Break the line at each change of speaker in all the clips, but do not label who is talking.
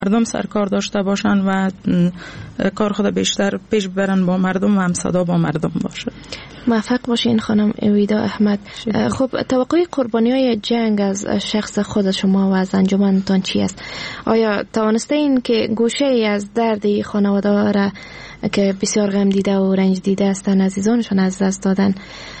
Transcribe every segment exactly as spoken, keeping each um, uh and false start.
مردم سرکار داشته باشن و کار خود بیشتر پیش ببرن با مردم و همصدا با مردم باشه.
موفق باشین خانم ویدا احمد. خب توقع قربانی های جنگ از شخص خود شما و از انجمنتان چی است؟ آیا توانسته این که گوشه ای از درد خانواده را که بسیار غم دیده و رنج دیده هستند، عزیزانشان از دست دادن،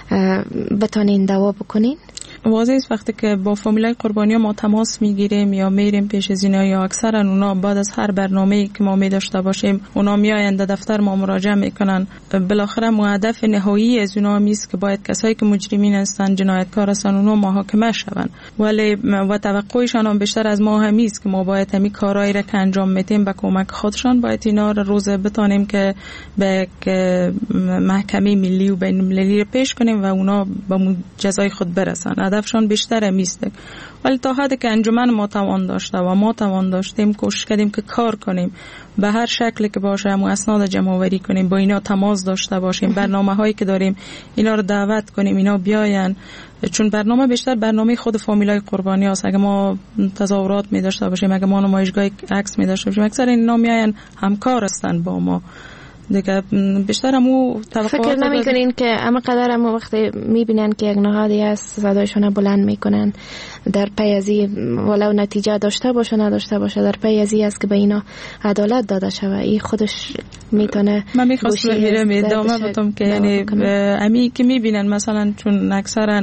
بتانین دوا بکنین؟
واضح است وقتی که با فامیلای قربانی ما تماس میگیریم یا میریم پیش از اینا، یا اکثرا اونا بعد از هر برنامه‌ای که ما می داشته باشیم اونا میآیند دفتر ما مراجعه میکنن. بالاخره هدف نهایی از اونا میست که باید کسایی که مجرمین هستند، جنایتکار هستند، اونا محاکمه شوند. ولی و توقعشان هم بیشتر از ما همی است که ما باید همین کارایی را که انجام میدیم به کمک خودشان باید اینا را روز بتانیم که به محکمه ملی و بین المللی پیش کنیم و اونا به جزای خود برسن. هدفشان بیشتر میست. ولی تا حدی که انجمن ما توان داشته و ما توان داشتیم کوشش کردیم که کار کنیم به هر شکلی که باشه، هم اسناد جمع آوری کنیم، با اینا تماس داشته باشیم، برنامه هایی که داریم اینا رو دعوت کنیم اینا بیاین، چون برنامه بیشتر برنامه خود فامیلای قربانی است. اگه ما تظاهرات می داشته باشیم، اگه ما نمایشگاه عکس می داشته باشیم، اکثر اینا میاین همکار هستن با ما دیگه. بیشتر همو توقعات
فکر نمی کنین که اما قدر همو وقتی میبینن که یک نهادی هست صدایشون بلند میکنن در پی ازی ولو نتیجه داشته باشه نداشته باشه، در پی ازی است که به اینا عدالت داده شوه، این خودش میتونه.
من میخواستم میرم ادامه بدم که یعنی امی که میبینن مثلا چون اکثرا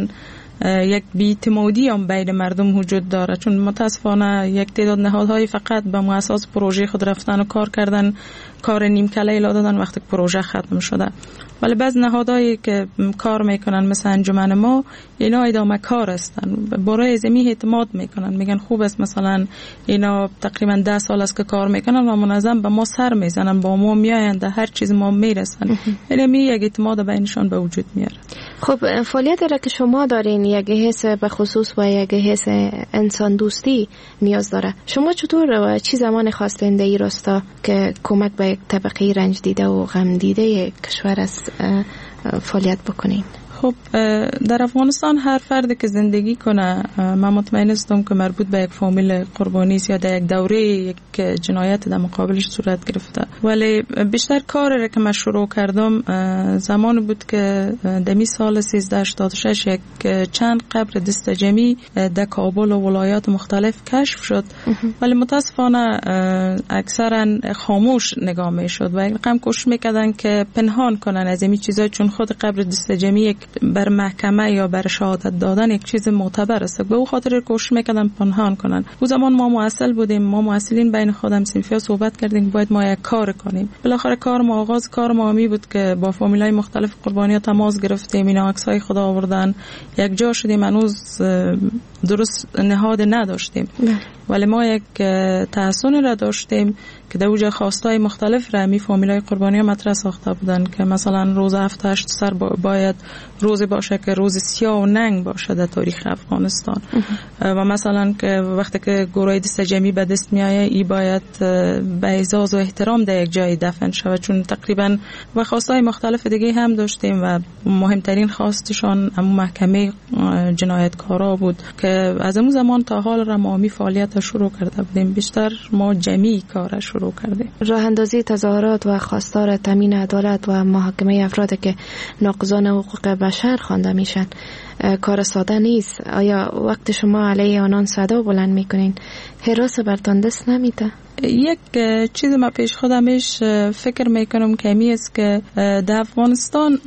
یک بی‌اعتمادی هم بین مردم وجود داره، چون متاسفانه یک تعداد نهادهای فقط به اساس پروژه خود رفتن و کار کردن، کار نیم کله الا دادن وقتی پروژه ختم شده. ولی بعض نهادهایی که کار میکنن مثل انجمن ما اینا ادامه کار هستن، برای زمین اعتماد میکنن، میگن خوب است مثلا اینا تقریبا ده سال است که کار میکنن و منظم به ما سر میزنن، با ما میآیند هر چیز ما میرسن، یعنی می یک اعتماد بینشان به وجود میاره.
خب فعالیت را که شما دارین یک حس به خصوص و یک حس انسان دوستی نیاز داره. شما چطور و چی زمان خواستین در این راستا که کمک به یک طبقه رنج دیده و غم دیده کشور است فعالیت بکنین؟
خب در افغانستان هر فردی که زندگی کنه، من مطمئن هستم که مربوط به یک فامیل قربانی است یا در یک دوره یک جنایت در مقابلش صورت گرفته. ولی بیشتر کاری را که من شروع کردم زمان بود که دمی سال سیزده هشتاد و شش یک چند قبر دستجمی در کابل و ولایات مختلف کشف شد، ولی متاسفانه اکثرا خاموش نگاه می شد و رقم کوشش میکردن که پنهان کنن از این چیزا، چون خود قبر دستجمی یک بر محکمه یا بر شهادت دادن یک چیز معتبر است، به او خاطر کوشش میکردن پنهان کنن. او زمان ما مؤصل بودیم، ما مؤصلین بین خودم صنفیا صحبت کردیم باید ما یک کار کنیم. بالاخره کار ما آغاز کار ما می بود که با فامیلای مختلف قربانی‌ها تماس گرفتیم، اینا عکسای خدا آوردن، یک جا شدیم، هنوز درست نهاد نداشتیم ولی ما یک تحسن را داشتیم که در اوجه خواستای مختلف را می فامیلای قربانی ها مطرح ساخته بودن که مثلا روز هفت هشت سر باید روزی باشه که روز سیاه و ننگ باشه در تاریخ افغانستان و مثلا که وقتی که گروه دستجمی به دست می آید ای باید به اعزاز و احترام در یک جای دفن شود، چون تقریبا و خواستای مختلف دیگه هم داشتیم و مهمترین خواستشان همون محکمه جنایتکارا بود که از اون زمان تا حال را ما می فعالیت شروع کرده بودیم. بیشتر ما جمعی کار شروع کردیم.
راه اندازی تظاهرات و خواستار تامین عدالت و محاکمه افرادی که ناقضان حقوق بشر خوانده میشن کار ساده نیست. آیا وقت شما علیه آنان صدا بلند میکنین هراس برتان دست نمیده؟
یک چیز ما پیش خودمش فکر میکنم که می است که در افغانستان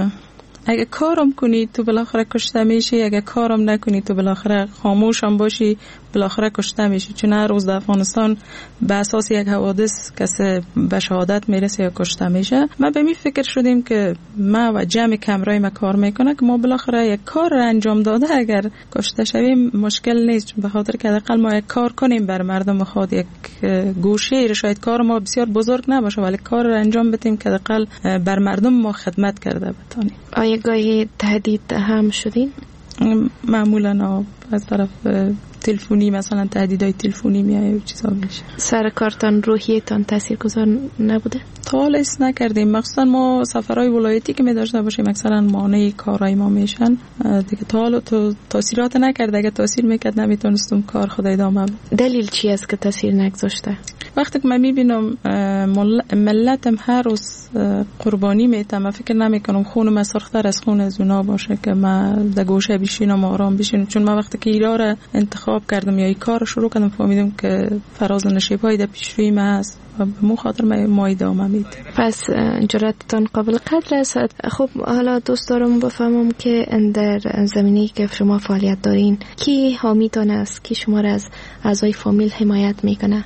اگه کارم کنی تو بالاخره کشته میشی، اگه کارم نکنی تو بالاخره خاموش هم باشی بالاخره کشته میشی، چون هر روز در افغانستان به اساس یک حوادث کسی به شهادت میرسه یا کشته میشه. ما به می فکر شدیم که ما و جمع کمرای ما کار میکنه که ما بالاخره یک کار را انجام داده اگر کشته شویم مشکل نیست، چون به خاطر که حداقل ما یک کار کنیم بر مردم خود، یک گوشه شاید کار ما بسیار بزرگ نباشه ولی کار را انجام بدیم که حداقل بر مردم ما خدمت کرده بتونیم.
آیا گاهی تهدید هم شدین؟
معمولا از طرف تلفنی مثلا تهدیدهای تلفنی میایه و چیزا میشه.
سر کارتان روحیتان تاثیرگذار نبوده؟
تا حالا اس نکردیم، مخصوصا ما سفرهای ولایتی که می داشته باشیم اکثرا مانع کارهای ما میشن دیگه. تا حالا تو تاثیرات نکرده، اگه تاثیر میکرد نمیتونستم کار خود ادامه بدم.
دلیل چی است که تاثیر نگذاشته؟
وقتی که من میبینم ملتم هر روز قربانی میتم، من فکر نمیکنم خونم سرختر از خون از اونا باشه که من در گوشه بشینم آرام بشینم. چون من وقتی که ایران را انتخاب کردم یا این کار شروع کردم فهمیدم که فراز نشیب‌های در پیش روی من هست و به مو خاطر ما ادامه میدم.
پس جرأتتان قابل قدر است. خب حالا دوست دارم بفهمم که در زمینه‌ای که شما فعالیت دارین کی حامیتان است، کی شما را از اعضای فامیل حمایت میکنه؟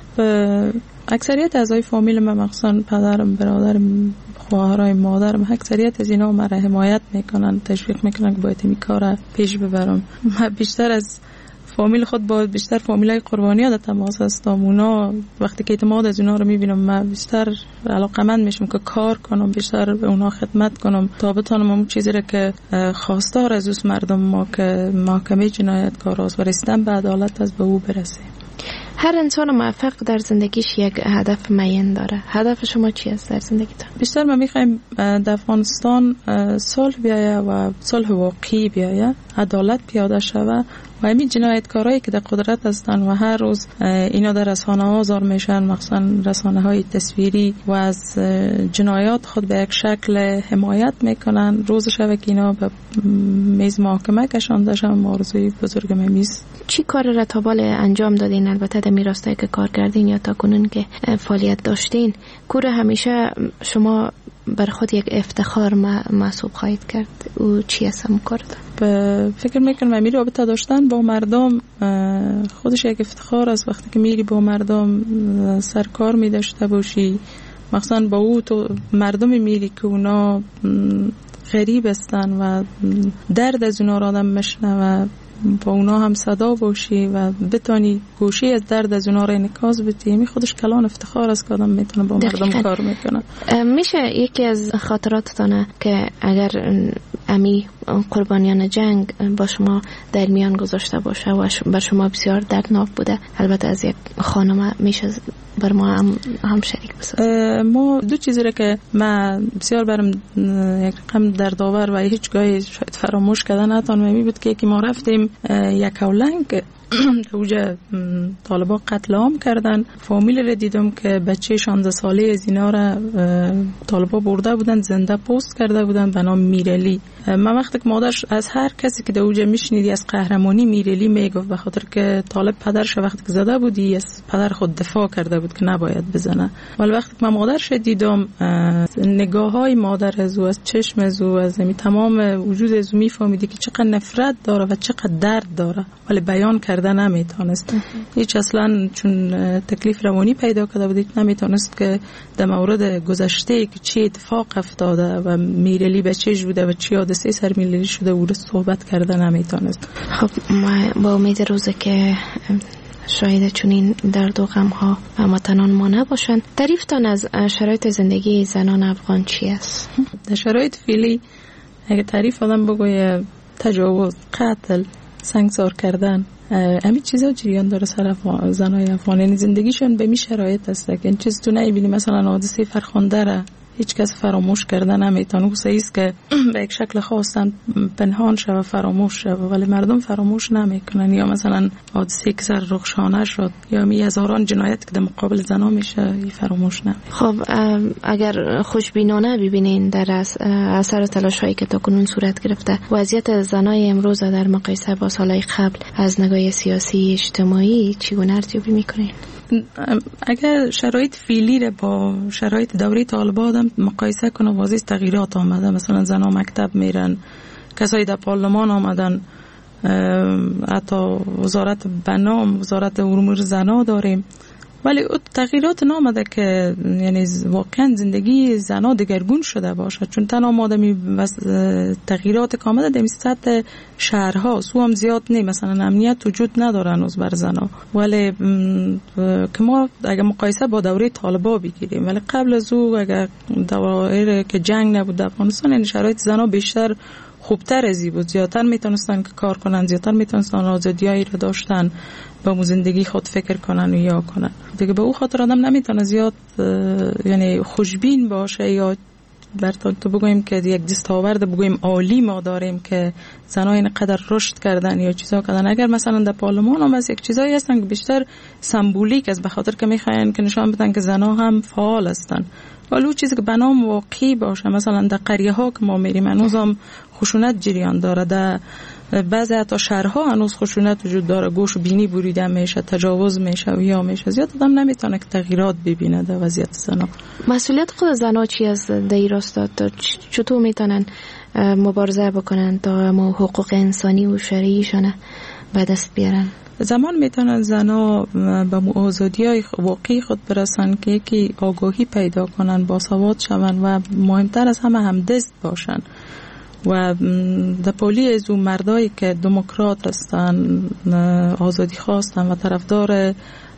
اکثریت اعضای فامیل من مخصوصا پدرم، برادرم، خواهرای مادرم، اکثریت از اینا مرا حمایت میکنن، تشویق میکنن که باید این کار پیش ببرم. من بیشتر از فامیل خود با بیشتر فامیلای قربانی ها در تماس هستم. اونا وقتی که اعتماد از اونا رو میبینم من بیشتر علاقمند میشم که کار کنم، بیشتر به اونا خدمت کنم تا بتونم اون چیزی رو که خواستار از اوست مردم ما که محکمه جنایتکار است و رسیدن به عدالت از به او برسیم.
هر انسان موفق در زندگیش یک هدف معین داره. هدف شما چی است در زندگیتان؟
بیشتر ما میخوایم در افغانستان صلح بیایه و صلح واقعی بیایه، عدالت پیاده شوه و همین جنایتکارایی که در قدرت هستن و هر روز اینا در رسانه ها آزار میشن، مخصوصا رسانه های تصویری، و از جنایات خود به یک شکل حمایت میکنن، روز شب که اینا به میز محاکمه کشانده شن. آرزوی بزرگ میست.
چی کار را تا بالا انجام دادین؟ البته در میراستایی که کار کردین یا تا کنون که فعالیت داشتین، کور همیشه شما بر خود یک افتخار محسوب خواهید کرد، او چی است هم کارد؟
فکر میکنم امیر رابطه داشتن با مردم خودش یک افتخار است. وقتی که میری با مردم سرکار میداشته باشی، مخصوصا با او تو مردمی میری که اونا غریب هستن و درد از اونا را آدم میشنوه، با اونا هم صدا باشی و بتانی گوشی از درد از اونا را انعکاس بدی، می خودش کلان افتخار است که آدم میتونه با مردم دقیقا کار میکنه.
میشه یکی از خاطراتتانه که اگر امی قربانیان جنگ با شما در میان گذاشته باشه و بر شما بسیار دردناک بوده، البته از یک خانم، میشه بر ما هم, هم شریک بسازید؟
ما دو چیزی را که من بسیار برم یک رقم دردآور و هیچ گاهی شاید فراموش کردن نتونم می بود که یکی ما رفتیم یک اولنگ اوجه طالبا قتل عام کردن. فامیل را دیدم که بچه شانزده ساله از اینا را طالبا برده بودن، زنده پوست کرده بودن به نام میرلی. من وقتی که مادرش از هر کسی که در اوجه میشنیدی از قهرمانی میرلی میگفت، به خاطر که طالب پدرش وقتی که زده بودی از پدر خود دفاع کرده بود که نباید بزنه. ولی وقتی که من مادرش دیدم، نگاه های مادر از او، از چشم از او، از تمام وجود از او میفهمیدی که چقدر نفرت داره و چقدر درد داره، ولی بیان کرده نمیتونست. هیچ اصلا چون تکلیف روانی پیدا کرده بود نمیتونست که در مورد گذشته که چی اتفاق افتاده و میرلی بچهش بوده و چی حادثه سر میرلی شده او رو صحبت کرده نمیتونست.
خب ما با امید روزه که شاید چنین درد و غم ها هموطنان ما نباشن. تعریفتان از شرایط زندگی زنان افغان چی است؟
در شرایط فعلی اگه تعریف آدم بگویه تجاوز، قتل، سنگسار کردن، همین چیزا جریان داره سر زنای افغان. یعنی زندگیشون به می شرایط هست که این چیز تو نمیبینی. مثلا حادثه فرخنده را هیچ کس فراموش کرده نمیتونه. او سعیست که به یک شکل خواستن پنهان شد و فراموش شد، ولی مردم فراموش نمیکنن. یا مثلا حادثه که سر رخشانه شد یا می هزاران جنایت که در مقابل زنا میشه، این فراموش نمیکنه.
خب اگر خوشبینانه ببینین در اثر تلاش‌هایی که تاکنون صورت گرفته، وضعیت زنای امروز در مقایسه با سالهای قبل از نگاه سیاسی اجتماعی چگونه ارزیابی میکنین؟
اگر شرایط فعلی را با شرایط دوره طالبان مقایسه کنه، واضح تغییرات آمده. مثلا زنها مکتب میرن، کسایی در پارلمان آمدن، حتی وزارت بنام وزارت امور زنها داریم، ولی تغییرات نامده که یعنی واقعا زندگی زنها دگرگون شده باشه. چون تنها مادمی تغییرات که آمده در سطح شهرها سو هم زیاد نیم، مثلا امنیت وجود نداره هنوز بر زنها، ولی که ما اگر مقایسه با دوره طالبا بگیریم، ولی قبل از او اگر دوره که جنگ نبود در افغانستان، یعنی شرایط زنها بیشتر خوبتر ازی بود، زیادتر میتونستن که کار کنن، زیادتر میتونستن آزادیایی رو داشتن با مو زندگی خود فکر کنن و یا کنن دیگه. به او خاطر آدم نمیتونه زیاد یعنی خوشبین باشه یا برتون تو بگویم که یک دستاورد بگویم عالی ما داریم که زنها اینقدر رشد کردن یا چیزا کردن. اگر مثلا در پارلمان هم از یک چیزایی هستن که بیشتر سمبولیک است، به خاطر که میخواین که نشان بدن که زنها هم فعال هستن، ولی اون چیزی که بنام واقعی باشه. مثلا در قریه ها که ما میریم هنوز هم خشونت جریان داره، در بعضی حتی شهرها هنوز خشونت وجود داره، گوش و بینی بریده میشه، تجاوز میشه و یا میشه. زیاد آدم نمیتونه که تغییرات ببینه در وضعیت زنها.
مسئولیت خود زنها چی است در این راستا؟ چطور میتونن مبارزه بکنن تا ما حقوق انسانی و شرعیشان به دست بیارن؟
زمان میتونن زنها به آزادی‌های واقعی خود برسن که یکی آگاهی پیدا کنن، باسواد شون و مهمتر از همه همدست باشن. و در پولی از اون مردایی که دموکرات هستن، آزادی خواستن و طرفدار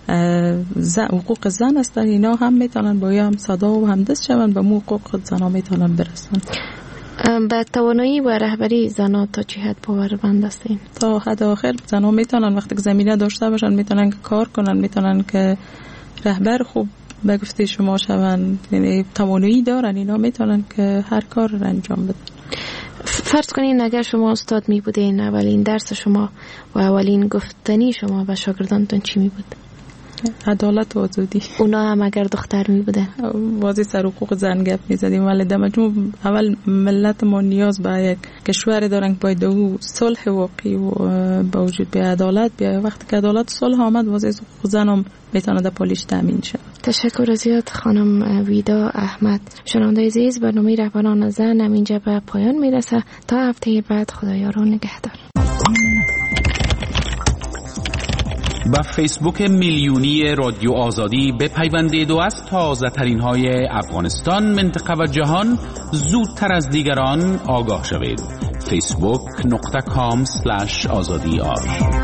حقوق زن هستن، اینا هم میتونن با هم صدا و همدست شون به مو حقوق خود زنها میتونن برسن.
به توانایی و رهبری زنها تا چه حد باورمند هستین؟
تا حد آخر زنها میتونن وقتی که زمینه داشته باشن میتونن که کار کنن، میتونن که رهبر خوب به گفته شما شون، یعنی توانایی دارن، اینا میتونن که هر کار رو انجام بدن.
فرض کنین اگر شما استاد می بودین، اولین درس شما و اولین گفتنی شما به شاگردانتون چی می بود؟
عدالت و آزادی.
اونا هم اگر دختر می بودن
واضح سر حقوق زن گپ می زدیم، ولی در مجموع اول ملت ما نیاز به یک کشور دارن که باید او صلح واقعی و با وجود به عدالت بیاید. وقتی که عدالت صلح آمد واضح حقوق زن هم میتونه در پالیش تامین شه.
تشکر زیاد خانم ویدا احمد. شنونده عزیز، برنامه رهبران زن هم اینجا به پایان میرسه. تا هفته بعد خدایارو نگهدار.
با فیسبوک میلیونی رادیو آزادی بپیوندید و از تازه ترین های افغانستان، منطقه و جهان زودتر از دیگران آگاه شوید. فیسبوک نقطه کام سلش آزادی آر